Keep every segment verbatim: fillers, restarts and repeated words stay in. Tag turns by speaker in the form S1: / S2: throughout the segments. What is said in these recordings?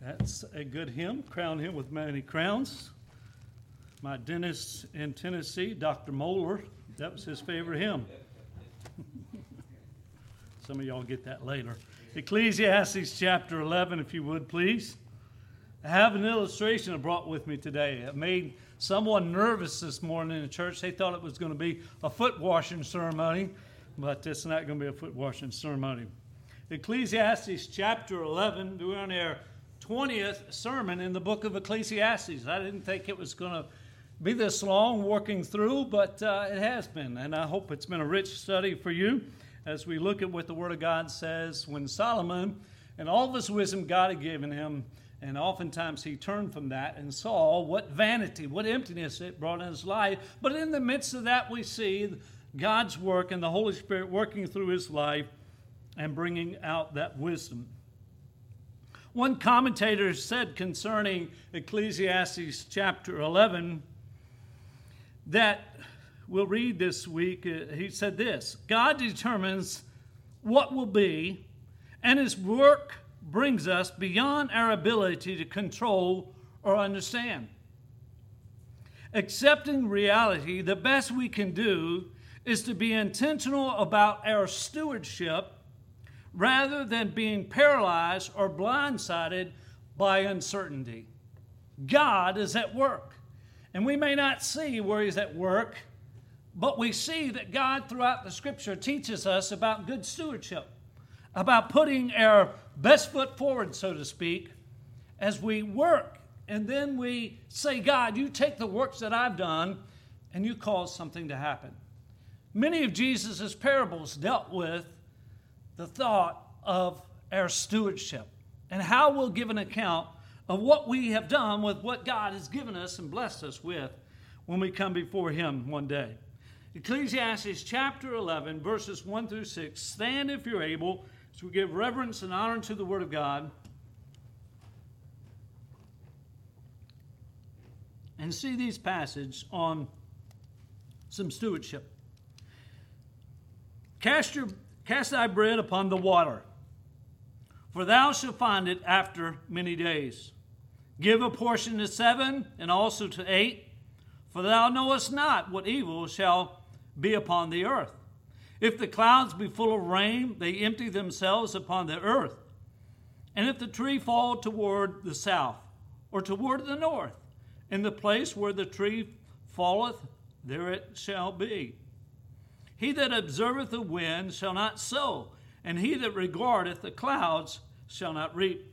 S1: That's a good hymn. Crown him with many crowns. My dentist in Tennessee, Doctor Moeller, that was his favorite hymn. Some of y'all get that later. Ecclesiastes chapter eleven, if you would, please. I have an illustration I brought with me today. It made someone nervous this morning in church. They thought it was going to be a foot washing ceremony, but it's not going to be a foot washing ceremony. Ecclesiastes chapter eleven, we're on our twentieth sermon in the book of Ecclesiastes. I didn't think it was going to be this long working through, but uh, it has been, and I hope it's been a rich study for you as we look at what the Word of God says when Solomon, and all of his wisdom God had given him, and oftentimes he turned from that and saw what vanity, what emptiness it brought in his life. But in the midst of that, we see God's work and the Holy Spirit working through his life and bringing out that wisdom. One commentator said concerning Ecclesiastes chapter eleven that we'll read this week, uh, he said this: God determines what will be, and his work brings us beyond our ability to control or understand. Accepting reality, the best we can do is to be intentional about our stewardship rather than being paralyzed or blindsided by uncertainty. God is at work, and we may not see where he's at work, but we see that God throughout the Scripture teaches us about good stewardship, about putting our best foot forward, so to speak, as we work. And then we say, God, you take the works that I've done and you cause something to happen. Many of Jesus' parables dealt with the thought of our stewardship and how we'll give an account of what we have done with what God has given us and blessed us with when we come before him one day. Ecclesiastes chapter eleven, verses one through six. Stand if you're able, as we give reverence and honor to the Word of God, and see these passages on some stewardship. Cast your Cast thy bread upon the water, for thou shalt find it after many days. Give a portion to seven, and also to eight, for thou knowest not what evil shall be upon the earth. If the clouds be full of rain, they empty themselves upon the earth. And if the tree fall toward the south, or toward the north, in the place where the tree falleth, there it shall be. He that observeth the wind shall not sow, and he that regardeth the clouds shall not reap.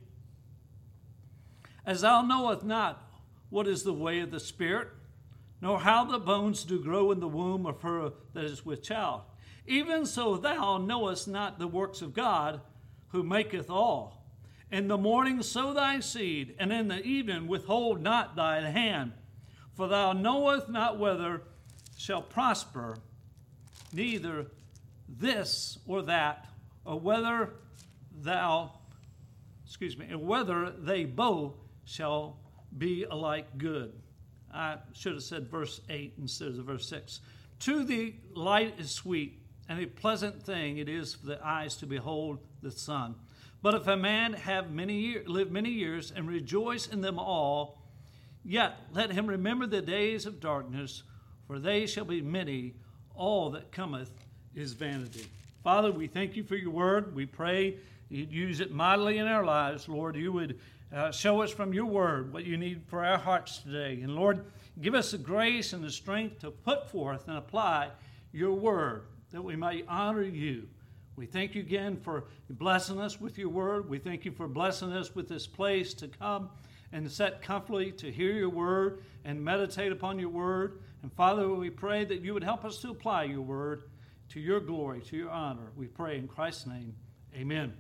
S1: As thou knowest not what is the way of the Spirit, nor how the bones do grow in the womb of her that is with child, even so thou knowest not the works of God, who maketh all. In the morning sow thy seed, and in the evening withhold not thy hand, for thou knowest not whether shall prosper, neither this or that, or whether thou, excuse me, and whether they both shall be alike good. I should have said verse eight instead of verse six. To thee light is sweet, and a pleasant thing it is for the eyes to behold the sun. But if a man have many years, live many years and rejoice in them all, yet let him remember the days of darkness, for they shall be many. All that cometh is vanity. Father, we thank you for your word. We pray you'd use it mightily in our lives. Lord, you would uh, show us from your word what you need for our hearts today. And Lord, give us the grace and the strength to put forth and apply your word that we may honor you. We thank you again for blessing us with your word. We thank you for blessing us with this place to come and sit comfortably to hear your word and meditate upon your word. And Father, we pray that you would help us to apply your word to your glory, to your honor. We pray in Christ's name, amen.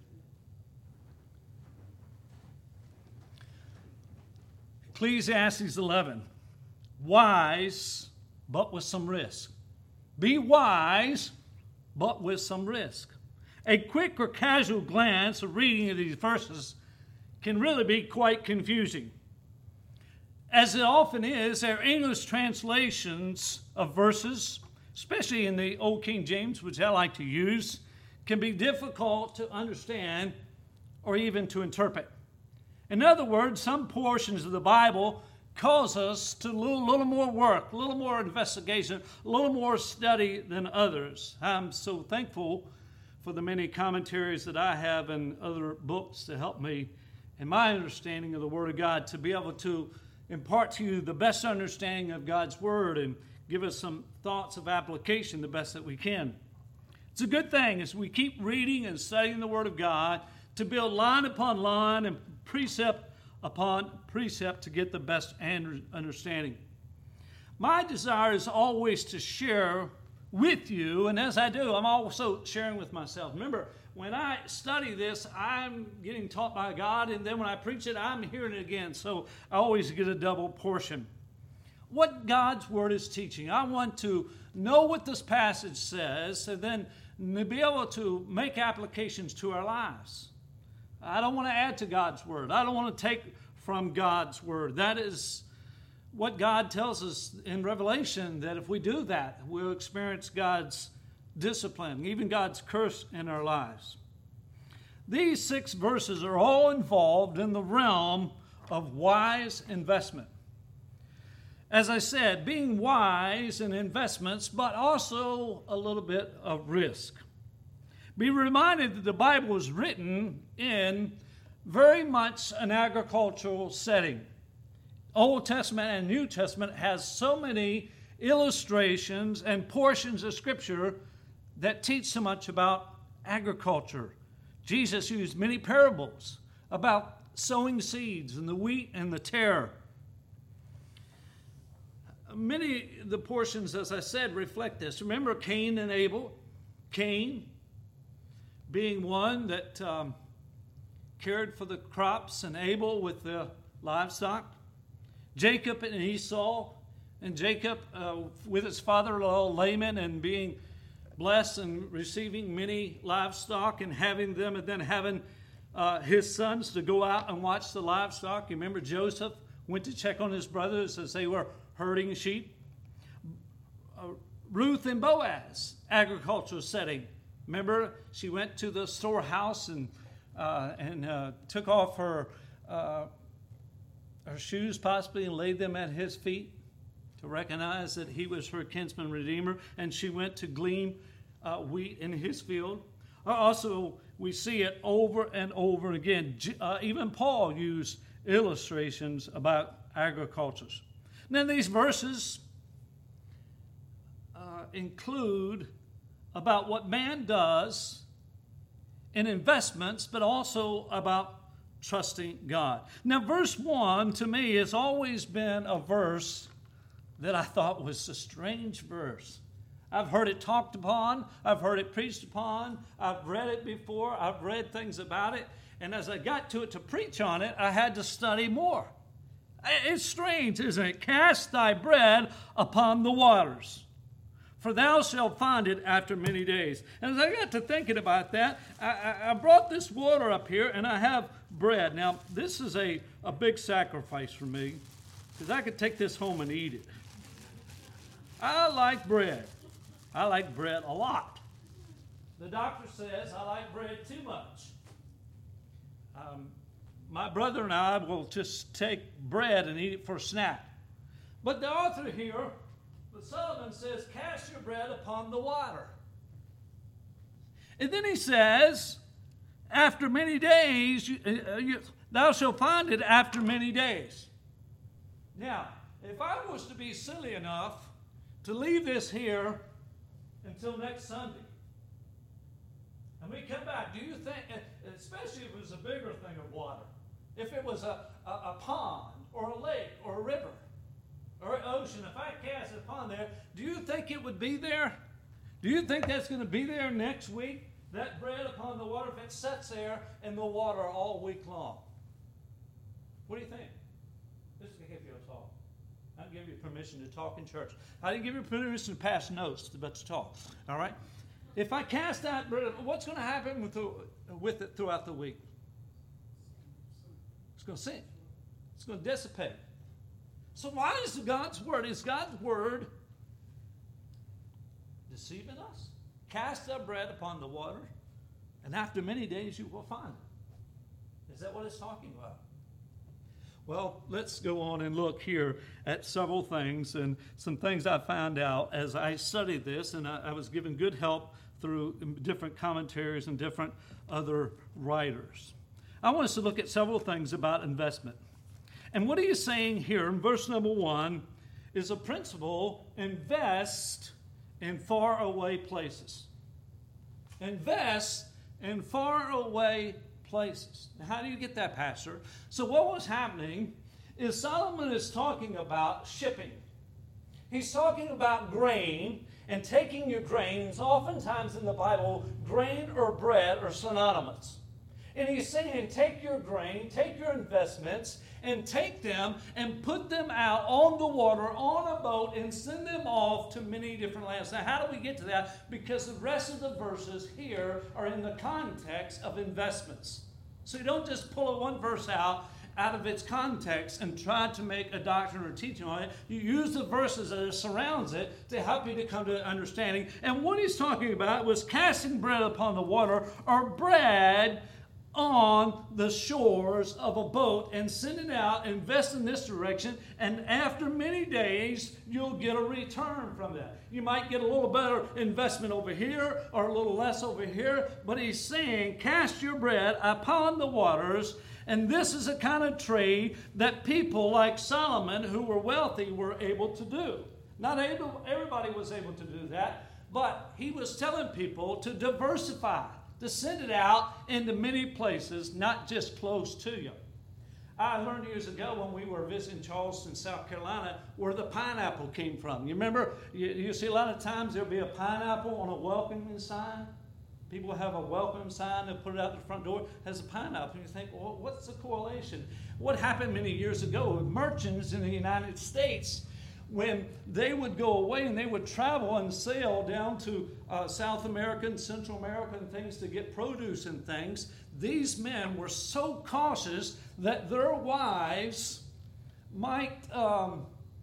S1: Ecclesiastes eleven, wise, but with some risk. Be wise, but with some risk. A quick or casual glance of reading of these verses can really be quite confusing. As it often is, our English translations of verses, especially in the Old King James, which I like to use, can be difficult to understand or even to interpret. In other words, some portions of the Bible cause us to do a little, little more work, a little more investigation, a little more study than others. I'm so thankful for the many commentaries that I have and other books to help me in my understanding of the Word of God, to be able to impart to you the best understanding of God's Word and give us some thoughts of application the best that we can. It's a good thing as we keep reading and studying the Word of God to build line upon line and precept upon precept to get the best understanding. My desire is always to share with you, and as I do, I'm also sharing with myself. Remember, when I study this, I'm getting taught by God, and then when I preach it, I'm hearing it again, so I always get a double portion. What God's Word is teaching, I want to know what this passage says, and then be able to make applications to our lives. I don't want to add to God's Word. I don't want to take from God's Word. That is what God tells us in Revelation, that if we do that, we'll experience God's discipline, even God's curse in our lives. These six verses are all involved in the realm of wise investment. As I said, being wise in investments, but also a little bit of risk. Be reminded that the Bible was written in very much an agricultural setting. Old Testament and New Testament has so many illustrations and portions of Scripture that teach so much about agriculture. Jesus used many parables about sowing seeds and the wheat and the tare. Many of the portions, as I said, reflect this. Remember Cain and Abel? Cain being one that um, cared for the crops, and Abel with the livestock. Jacob and Esau, and Jacob uh, with his father-in-law Laban, and being blessed and receiving many livestock and having them, and then having uh, his sons to go out and watch the livestock. You remember Joseph went to check on his brothers as they were herding sheep. Uh, Ruth and Boaz, agricultural setting. Remember, she went to the storehouse and uh, and uh, took off her uh, her shoes possibly and laid them at his feet to recognize that he was her kinsman redeemer. And she went to glean uh, wheat in his field. Also, we see it over and over again. Uh, even Paul used illustrations about agriculture. Now, these verses uh, include about what man does in investments, but also about trusting God. Now, verse one to me has always been a verse that I thought was a strange verse. I've heard it talked upon, I've heard it preached upon, I've read it before, I've read things about it, and as I got to it to preach on it, I had to study more. It's strange, isn't it? Cast thy bread upon the waters, for thou shalt find it after many days. And as I got to thinking about that, I, I brought this water up here, and I have bread. Now, this is a, a big sacrifice for me, because I could take this home and eat it. I like bread. I like bread a lot. The doctor says I like bread too much. Um, my brother and I will just take bread and eat it for a snack. But the author here, the Solomon, says, cast your bread upon the water. And then he says, after many days, you, uh, you, thou shalt find it after many days. Now, if I was to be silly enough to leave this here until next Sunday, and we come back, do you think, especially if it was a bigger thing of water, if it was a, a, a pond or a lake or a river or an ocean, if I cast it upon there, do you think it would be there? Do you think that's going to be there next week? That bread upon the water, if it sits there in the water all week long? What do you think? This is going to give you a talk. I didn't give you permission to talk in church. I didn't give you permission to pass notes, but to talk. All right? If I cast that bread, what's going to happen with, the, with it throughout the week? It's going to sink. It's going to dissipate. So why is God's word? Is God's word deceiving us? Cast thy bread upon the water, and after many days you will find it. Is that what it's talking about? Well, let's go on and look here at several things and some things I found out as I studied this, and I, I was given good help through different commentaries and different other writers. I want us to look at several things about investment. And what he is saying here in verse number one is a principle: invest in faraway places. Invest in faraway places. Now, how do you get that, Pastor? So what was happening is Solomon is talking about shipping. He's talking about grain and taking your grains. Oftentimes in the Bible, grain or bread are synonymous. And he's saying, take your grain, take your investments, and take them and put them out on the water, on a boat, and send them off to many different lands. Now, how do we get to that? Because the rest of the verses here are in the context of investments. So you don't just pull a one verse out out of its context and try to make a doctrine or teaching on it. You use the verses that surrounds it to help you to come to an understanding. And what he's talking about was casting bread upon the water, or bread on the shores of a boat, and send it out, invest in this direction, and after many days, you'll get a return from that. You might get a little better investment over here or a little less over here, but he's saying, cast your bread upon the waters, and this is a kind of trade that people like Solomon, who were wealthy, were able to do. Not able, everybody was able to do that, but he was telling people to diversify, to send it out into many places, not just close to you. I learned years ago when we were visiting Charleston, South Carolina, where the pineapple came from. You remember, you, you see a lot of times there'll be a pineapple on a welcoming sign. People have a welcome sign, they put it out the front door, has a pineapple. And you think, well, what's the correlation? What happened many years ago with merchants in the United States, when they would go away and they would travel and sail down to uh, South America and Central America and things to get produce and things, these men were so cautious that their wives might um,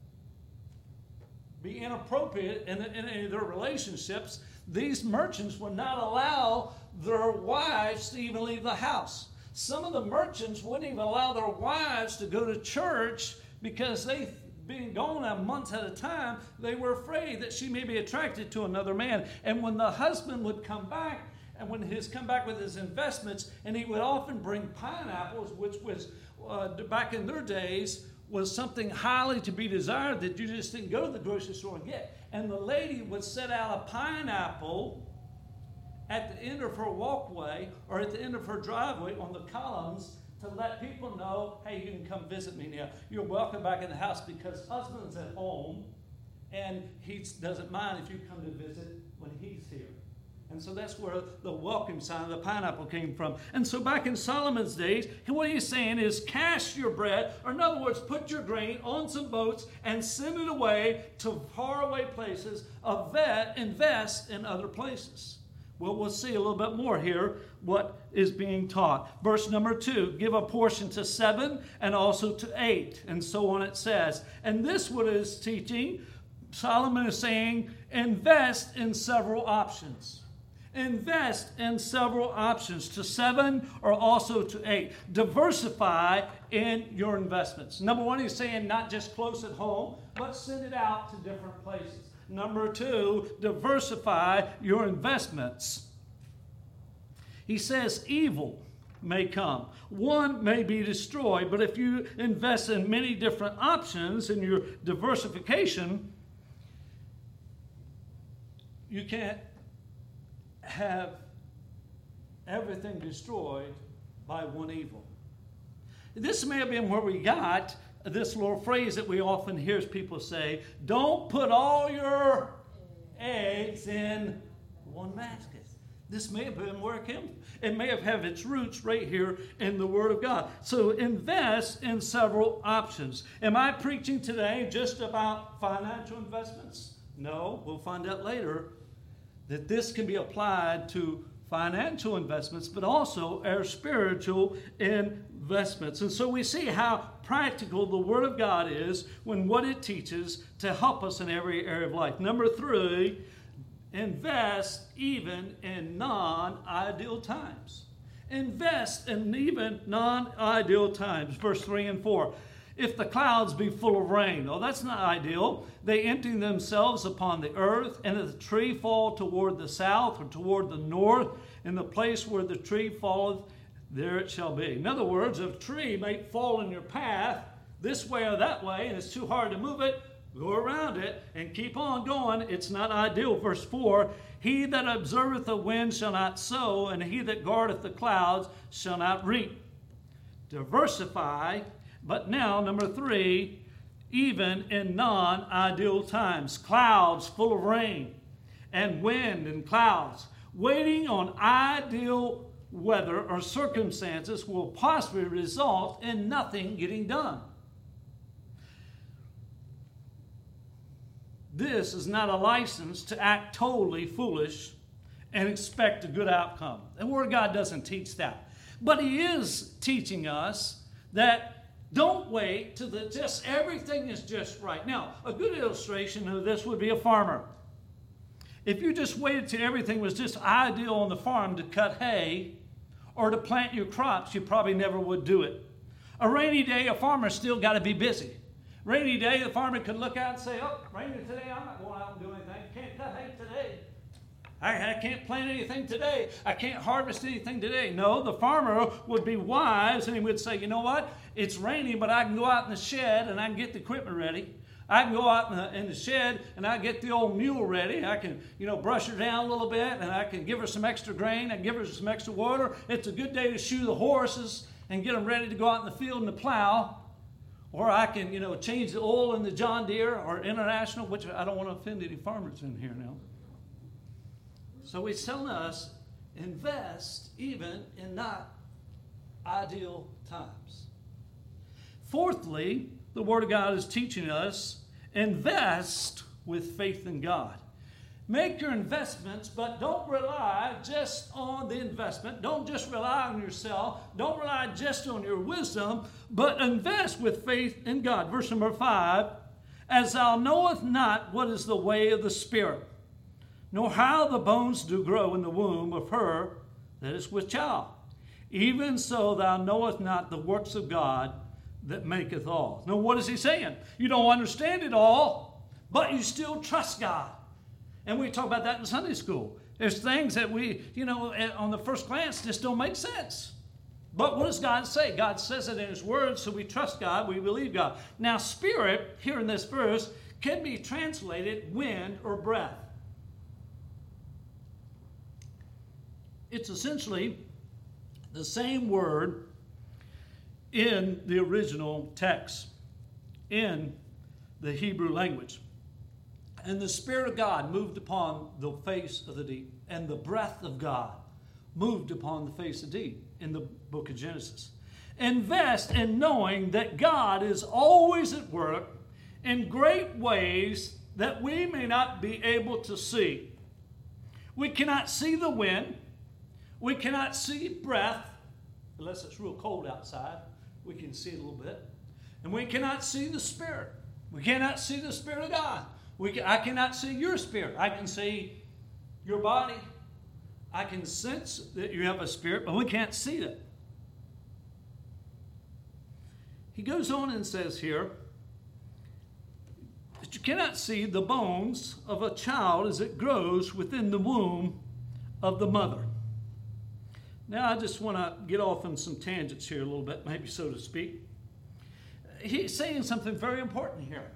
S1: be inappropriate in, in any of their relationships. These merchants would not allow their wives to even leave the house. Some of the merchants wouldn't even allow their wives to go to church because they being gone a month at a time, they were afraid that she may be attracted to another man. And when the husband would come back, and when he's come back with his investments, and he would often bring pineapples, which was, uh, back in their days, was something highly to be desired that you just didn't go to the grocery store and get. And the lady would set out a pineapple at the end of her walkway or at the end of her driveway on the columns to let people know, hey, you can come visit me now. You're welcome back in the house, because husband's at home and he doesn't mind if you come to visit when he's here. And so that's where the welcome sign of the pineapple came from. And so back in Solomon's days, what he's saying is cast your bread, or in other words, put your grain on some boats and send it away to faraway places, invest in other places. Well, we'll see a little bit more here what is being taught. Verse number two, give a portion to seven and also to eight, and so on it says. And this what is teaching, Solomon is saying, invest in several options. Invest in several options, to seven or also to eight. Diversify in your investments. Number one, he's saying not just close at home, but send it out to different places. Number two, diversify your investments. He says evil may come. One may be destroyed, but if you invest in many different options in your diversification, you can't have everything destroyed by one evil. This may have been where we got this little phrase that we often hear people say, don't put all your eggs in one basket. This may have been where it came from. It may have had its roots right here in the Word of God. So invest in several options. Am I preaching today just about financial investments? No, we'll find out later that this can be applied to financial investments, but also our spiritual investments. And so we see how practical the Word of God is when what it teaches to help us in every area of life. Number three, invest even in non-ideal times. Invest in even non-ideal times. Verse three and four. if the clouds be full of rain. Oh, that's not ideal. They empty themselves upon the earth, and if the tree fall toward the south or toward the north, in the place where the tree falleth, there it shall be. In other words, if a tree may fall in your path, this way or that way, and it's too hard to move it, go around it and keep on going. It's not ideal. Verse four, he that observeth the wind shall not sow, and he that guardeth the clouds shall not reap. Diversify. But now, number three, even in non-ideal times, clouds full of rain and wind and clouds, waiting on ideal weather or circumstances will possibly result in nothing getting done. This is not a license to act totally foolish and expect a good outcome. The Word of God doesn't teach that. But He is teaching us that don't wait till the just everything is just right. Now, a good illustration of this would be a farmer. If you just waited till everything was just ideal on the farm to cut hay or to plant your crops, you probably never would do it. A rainy day, a farmer's still got to be busy. Rainy day, the farmer could look out and say, oh, rainy today, I'm not going out and do anything. Can't cut hay today. I, I can't plant anything today. I can't harvest anything today. No, the farmer would be wise and he would say, you know what? It's raining, but I can go out in the shed and I can get the equipment ready. I can go out in the, in the shed and I get the old mule ready. I can, you know, brush her down a little bit and I can give her some extra grain. I can give her some extra water. It's a good day to shoe the horses and get them ready to go out in the field and to plow. Or I can, you know, change the oil in the John Deere or International, which I don't want to offend any farmers in here now. So He's telling us, invest even in not ideal times. Fourthly, the Word of God is teaching us, invest with faith in God. Make your investments, but don't rely just on the investment. Don't just rely on yourself. Don't rely just on your wisdom, but invest with faith in God. Verse number five, as thou knowest not what is the way of the Spirit, nor how the bones do grow in the womb of her that is with child. Even so thou knowest not the works of God that maketh all. Now what is he saying? You don't understand it all, but you still trust God. And we talk about that in Sunday school. There's things that we, you know, on the first glance just don't make sense. But what does God say? God says it in His Word, so we trust God, we believe God. Now, spirit, here in this verse, can be translated wind or breath. It's essentially the same word in the original text, in the Hebrew language. And the Spirit of God moved upon the face of the deep, and the breath of God moved upon the face of the deep in the book of Genesis. Invest in knowing that God is always at work in great ways that we may not be able to see. We cannot see the wind. We cannot see breath, unless it's real cold outside. We can see it a little bit. And we cannot see the Spirit. We cannot see the Spirit of God. We can, I cannot see your spirit. I can see your body. I can sense that you have a spirit, but we can't see it. He goes on and says here that you cannot see the bones of a child as it grows within the womb of the mother. Now I just want to get off on some tangents here a little bit, maybe so to speak. He's saying something very important here.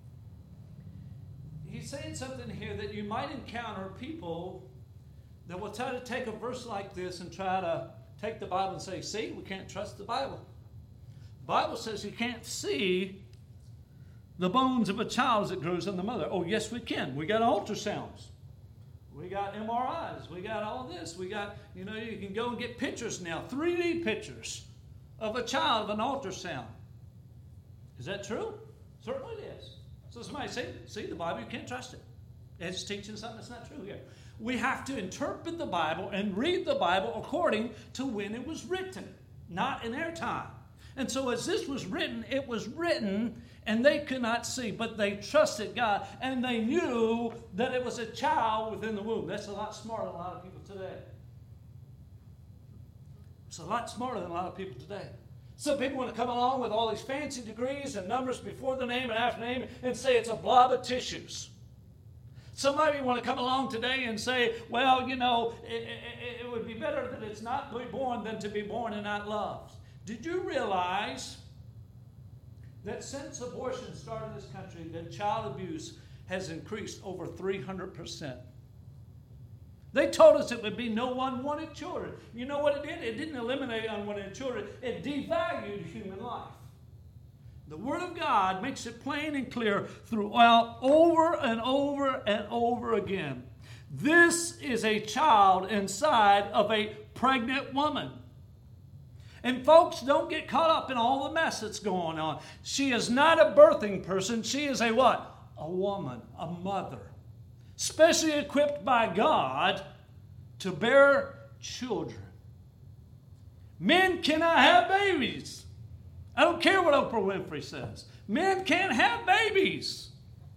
S1: He's saying something here that you might encounter people that will try to take a verse like this and try to take the Bible and say, see, we can't trust the Bible. The Bible says you can't see the bones of a child as it grows in the mother. Oh, yes, we can. We got ultrasounds. We got M R Is. We got all this. We got, you know, you can go and get pictures now, three D pictures of a child of an ultrasound. Is that true? Certainly it is. So somebody say, see, the Bible, you can't trust it. It's teaching something that's not true here. We have to interpret the Bible and read the Bible according to when it was written, not in their time. And so as this was written, it was written and they could not see, but they trusted God and they knew that it was a child within the womb. That's a lot smarter than a lot of people today. It's a lot smarter than a lot of people today. Some people want to come along with all these fancy degrees and numbers before the name and after the name and say it's a blob of tissues. Somebody want to come along today and say, well, you know, it, it, it would be better that it's not be born than to be born and not loved. Did you realize that since abortion started in this country, that child abuse has increased over three hundred percent? They told us it would be no unwanted children. You know what it did? It didn't eliminate unwanted children. It devalued human life. The Word of God makes it plain and clear throughout over and over and over again. This is a child inside of a pregnant woman. And folks, don't get caught up in all the mess that's going on. She is not a birthing person. She is a what? A woman, a mother. Specially equipped by God to bear children. Men cannot have babies. I don't care what Oprah Winfrey says. Men can't have babies.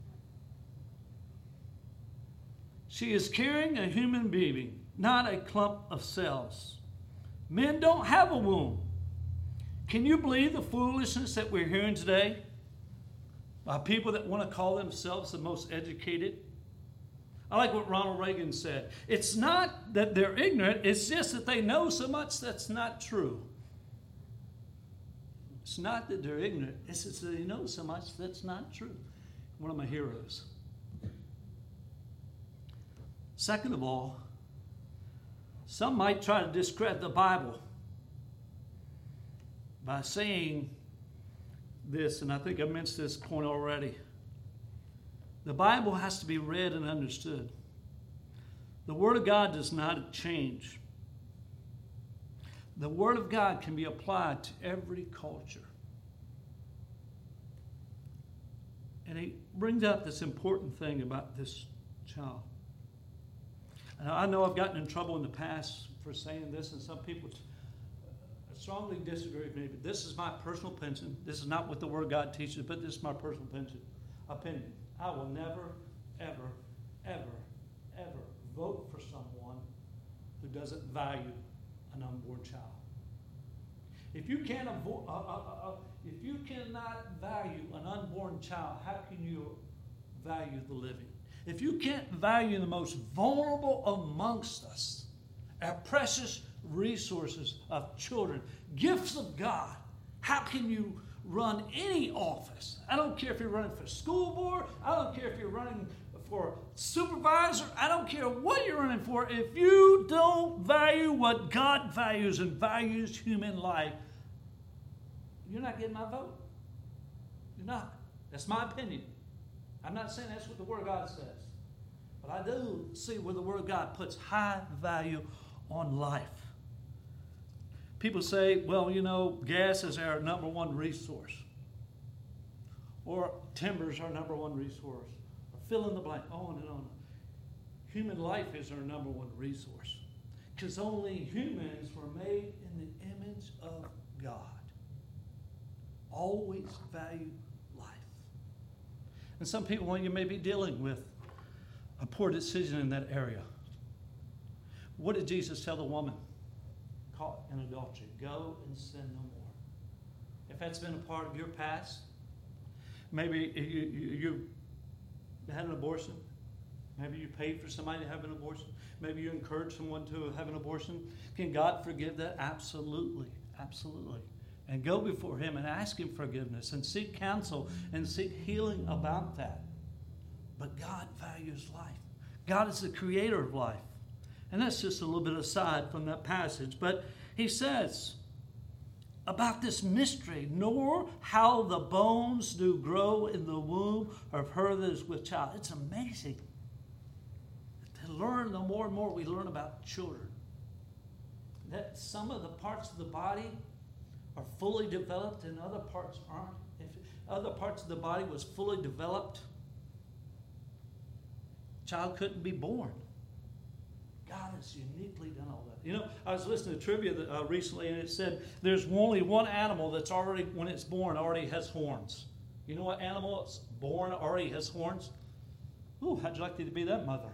S1: She is carrying a human being, not a clump of cells. Men don't have a womb. Can you believe the foolishness that we're hearing today by people that want to call themselves the most educated? I like what Ronald Reagan said. It's not that they're ignorant, it's just that they know so much that's not true. It's not that they're ignorant, it's just that they know so much that's not true. One of my heroes. Second of all, some might try to discredit the Bible by saying this, and I think I mentioned this point already. The Bible has to be read and understood. The Word of God does not change. The Word of God can be applied to every culture. And he brings out this important thing about this child. And I know I've gotten in trouble in the past for saying this, and some people strongly disagree with me, but this is my personal opinion. This is not what the Word of God teaches, but this is my personal opinion. opinion. I will never, ever, ever, ever vote for someone who doesn't value an unborn child. If you can't avo- uh, uh, uh, if you cannot value an unborn child, how can you value the living? If you can't value the most vulnerable amongst us, our precious resources of children, gifts of God, how can you run any office? I don't care if you're running for school board. I don't care if you're running for supervisor. I don't care what you're running for. If you don't value what God values and values human life, you're not getting my vote. You're not. That's my opinion. I'm not saying that's what the Word of God says. But I do see where the Word of God puts high value on life. People say, well, you know, gas is our number one resource. Or timber is our number one resource. Or fill in the blank, on and on. Human life is our number one resource. Because only humans were made in the image of God. Always value life. And some people, well, you may be dealing with a poor decision in that area. What did Jesus tell the woman caught in adultery? Go and sin no more. If that's been a part of your past, maybe you, you, you had an abortion. Maybe you paid for somebody to have an abortion. Maybe you encouraged someone to have an abortion. Can God forgive that? Absolutely. Absolutely. And go before Him and ask Him forgiveness and seek counsel and seek healing about that. But God values life. God is the creator of life. And that's just a little bit aside from that passage. But He says about this mystery, nor how the bones do grow in the womb of her that is with child. It's amazing to learn. The more and more we learn about children, that some of the parts of the body are fully developed and other parts aren't. If other parts of the body was fully developed, child couldn't be born. God has uniquely done all that. You know, I was listening to trivia uh, recently, and it said there's only one animal that's already, when it's born, already has horns. You know what animal that's born already has horns? Ooh, how'd you like to be that mother?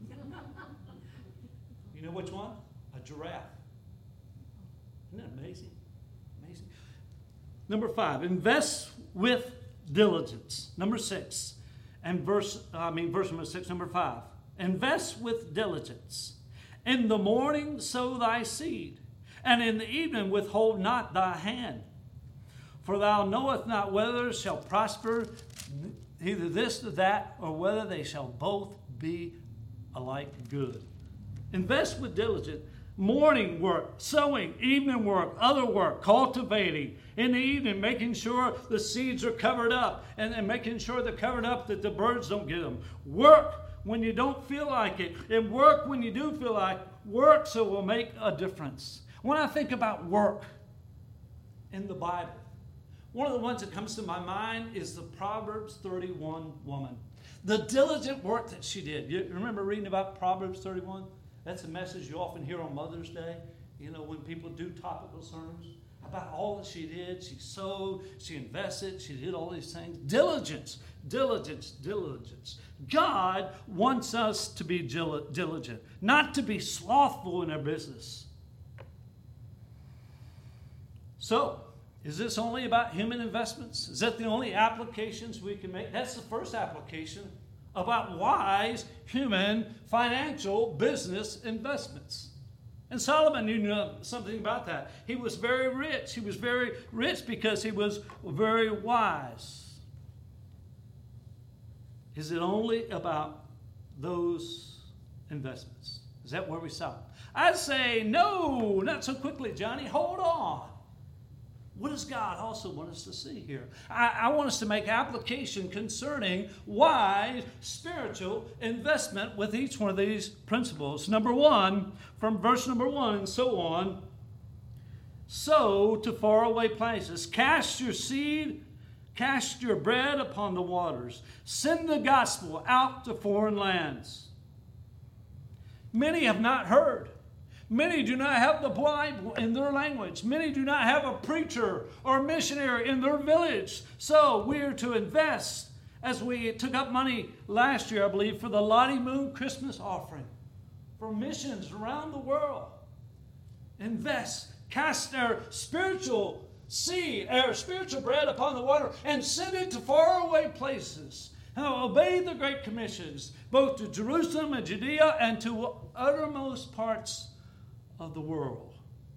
S1: You know which one? A giraffe. Isn't that amazing? Amazing. Number five, invest with diligence. Number six, and verse, I mean, verse number six, number five. Invest with diligence. In the morning sow thy seed, and in the evening withhold not thy hand. For thou knowest not whether shall prosper either this or that, or whether they shall both be alike good. Invest with diligence. Morning work, sowing, evening work, other work, cultivating. In the evening, making sure the seeds are covered up, and, and making sure they're covered up that the birds don't get them. Work when you don't feel like it, and work when you do feel like work, so it will make a difference. When I think about work in the Bible, one of the ones that comes to my mind is the Proverbs thirty-one woman. The diligent work that she did. You remember reading about Proverbs thirty-one? That's a message you often hear on Mother's Day, you know, when people do topical sermons, about all that she did. She sowed, she invested, she did all these things. Diligence, diligence, diligence. God wants us to be diligent, not to be slothful in our business. So, is this only about human investments? Is that the only applications we can make? That's the first application about wise human financial business investments. And Solomon knew something about that. He was very rich. He was very rich because he was very wise. Is it only about those investments? Is that where we stop? I'd say no, not so quickly, Johnny. Hold on. What does God also want us to see here? I, I want us to make application concerning wise spiritual investment with each one of these principles. Number one, from verse number one and so on, sow to faraway places. Cast your seed, cast your bread upon the waters. Send the gospel out to foreign lands. Many have not heard. Many do not have the Bible in their language. Many do not have a preacher or a missionary in their village. So we are to invest, as we took up money last year, I believe, for the Lottie Moon Christmas offering, for missions around the world. Invest, cast our spiritual seed, our spiritual bread upon the water, and send it to faraway places. Now, obey the Great Commissions, both to Jerusalem and Judea and to uttermost parts of the world.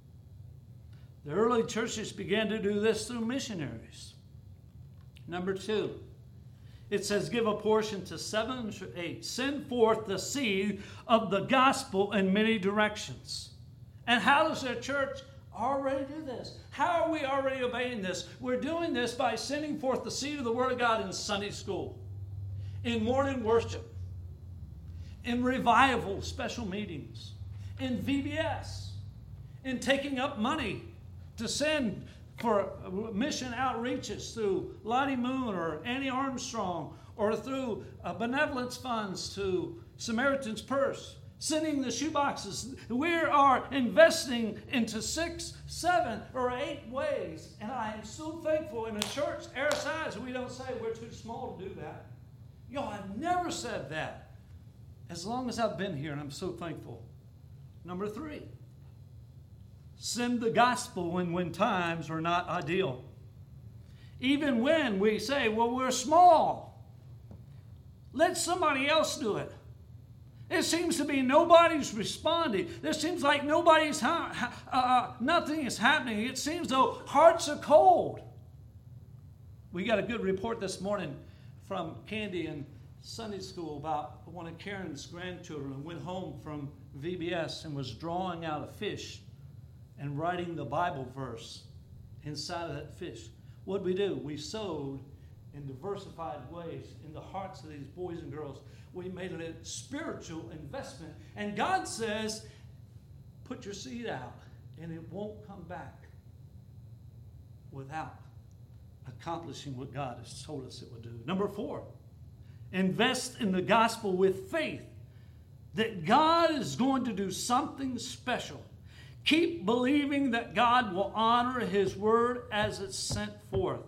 S1: The early churches began to do this through missionaries. Number two, it says, give a portion to seven or eight. Send forth the seed of the gospel in many directions. And how does our church already do this? How are we already obeying this? We're doing this by sending forth the seed of the Word of God in Sunday school, in morning worship, in revival special meetings, in V B S, in taking up money to send for mission outreaches through Lottie Moon or Annie Armstrong, or through uh, benevolence funds to Samaritan's Purse, sending the shoeboxes. We are investing into six, seven, or eight ways. And I am so thankful in a church our size, we don't say we're too small to do that. Yo, I've never said that as long as I've been here, and I'm so thankful. Number three, send the gospel when, when times are not ideal. Even when we say, well, we're small, let somebody else do it. It seems to be nobody's responding. There seems like nobody's, ha- uh, nothing is happening. It seems though hearts are cold. We got a good report this morning from Candy in Sunday school about one of Karen's grandchildren who went home from V B S and was drawing out a fish and writing the Bible verse inside of that fish. What did we do? We sowed in diversified ways in the hearts of these boys and girls. We made it a spiritual investment. And God says, put your seed out and it won't come back without accomplishing what God has told us it would do. Number four, invest in the gospel with faith that God is going to do something special. Keep believing that God will honor His word as it's sent forth.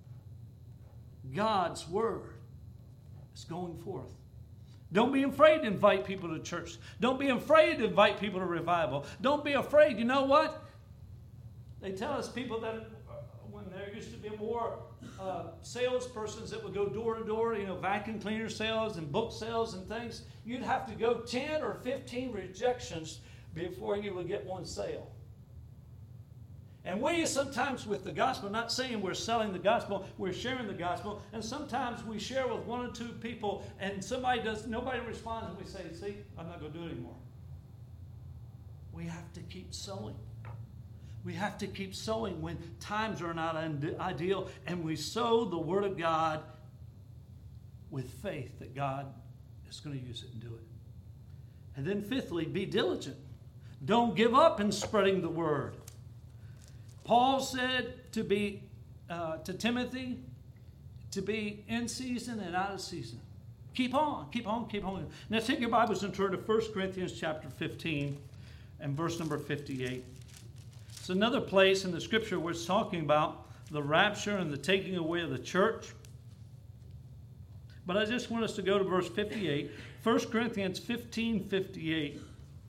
S1: God's word is going forth. Don't be afraid to invite people to church. Don't be afraid to invite people to revival. Don't be afraid. You know what? They tell us people that when they're used to be more uh, salespersons that would go door to door, you know, vacuum cleaner sales and book sales and things. You'd have to go ten or fifteen rejections before you would get one sale. And we sometimes with the gospel, not saying we're selling the gospel, we're sharing the gospel, and sometimes we share with one or two people and somebody does, nobody responds, and we say, see, I'm not going to do it anymore. We have to keep sowing. We have to keep sowing when times are not ideal, and we sow the Word of God with faith that God is going to use it and do it. And then fifthly, be diligent. Don't give up in spreading the Word. Paul said to be uh, to Timothy, to be in season and out of season. Keep on, keep on, keep on. Now take your Bibles and turn to First Corinthians chapter fifteen and verse number fifty-eight. It's another place in the Scripture where it's talking about the rapture and the taking away of the church. But I just want us to go to verse fifty-eight. First Corinthians fifteen fifty-eight.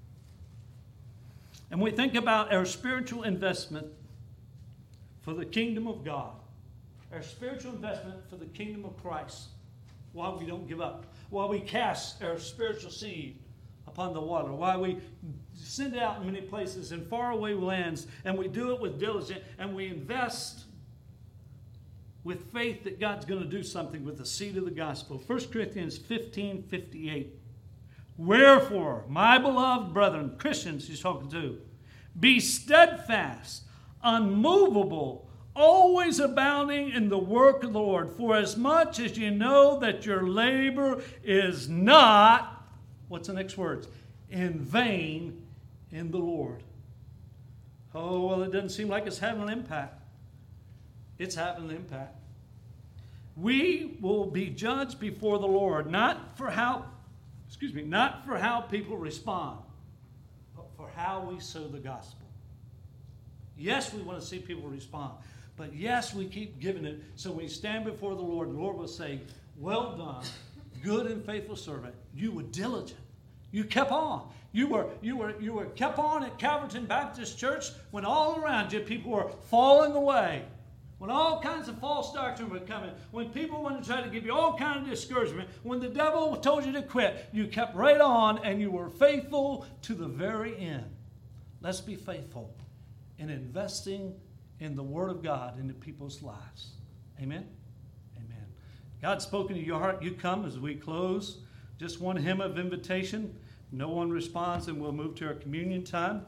S1: And we think about our spiritual investment for the kingdom of God. Our spiritual investment for the kingdom of Christ. Why we don't give up. Why we cast our spiritual seed upon the water. Why we send it out in many places in faraway lands. And we do it with diligence. And we invest with faith that God's going to do something with the seed of the gospel. First Corinthians fifteen fifty-eight. Wherefore, my beloved brethren, Christians he's talking to, be steadfast, unmovable, always abounding in the work of the Lord, for as much as you know that your labor is not, what's the next words? In vain in the Lord. Oh, well, it doesn't seem like it's having an impact. It's having an impact. We will be judged before the Lord, not for how, excuse me, not for how people respond, but for how we sow the gospel. Yes, we want to see people respond. But yes, we keep giving it. So when we stand before the Lord, the Lord will say, well done, good and faithful servant. You were diligent. You kept on. You were, you were, you were kept on at Calverton Baptist Church when all around you people were falling away. When all kinds of false doctrine were coming. When people wanted to try to give you all kinds of discouragement. When the devil told you to quit. You kept right on and you were faithful to the very end. Let's be faithful in investing in the Word of God into people's lives. Amen? Amen. God's spoken to your heart. You come as we close. Just one hymn of invitation. No one responds, and we'll move to our communion time.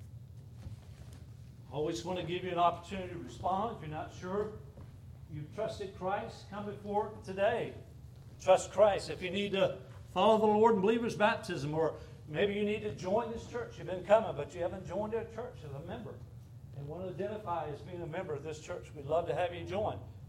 S1: Always want to give you an opportunity to respond. If you're not sure you've trusted Christ, come before today. Trust Christ. If you need to follow the Lord in believer's baptism, or maybe you need to join this church. You've been coming, but you haven't joined our church as a member and want to identify as being a member of this church, we'd love to have you join.